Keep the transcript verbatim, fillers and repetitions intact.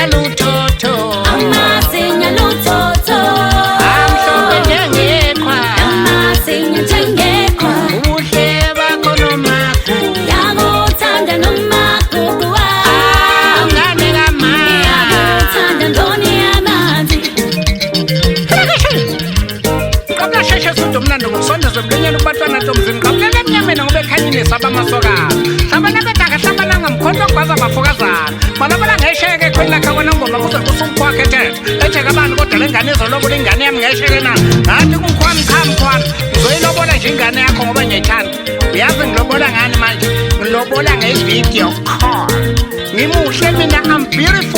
lutho Amasinya lutho amhlophe njengeqhwa Amasinya njengeqhwa ubuhle bakho nomakho Yakuthanda nomagugu wami ngane kamama Yakuthanda ndoni yamanzi Qabla sheshe sudo mnandi ngokusondeza emlonyeni kubatwana ntombazini qabulela emnyameni ngoba ekhanyini sabamasoka hlabana betaka hlabana ngamkhonto ngbaza bafokazana malabala ngesheke khona lakha wena ngoma kuze kusumkhwakhe thethe ethe kabani kodwa lengane izolobola ingane yami ngesheke na ngathi kumkhwami cha mkhwami uzoyilobola nje ingane yakho ngoba ngiyayithanda uyazi ngilobola ngani manje ngilobola ngevideo call ngimuhle mina I'm beautiful